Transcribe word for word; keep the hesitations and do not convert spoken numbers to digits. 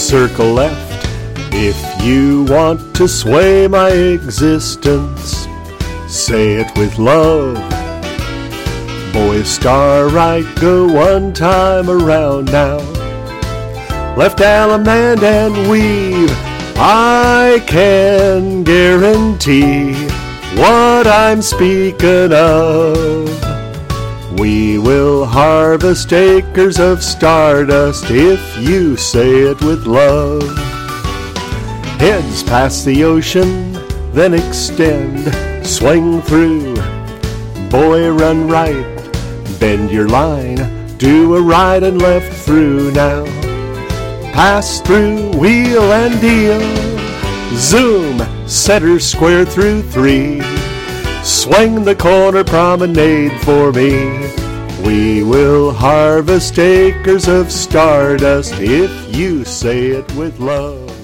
circle left. If you want to sway my existence, say it with love. Boys, star right, go one time around now. Left allemande and weave, I can guarantee what I'm speaking of. We will harvest acres of stardust if you say it with love. Heads past the ocean, then extend, swing through. Boy, run right, bend your line, do a right and left through now. Pass through, wheel and deal, zoom, center square through three. Swing the corner promenade for me. We will harvest acres of stardust if you say it with love.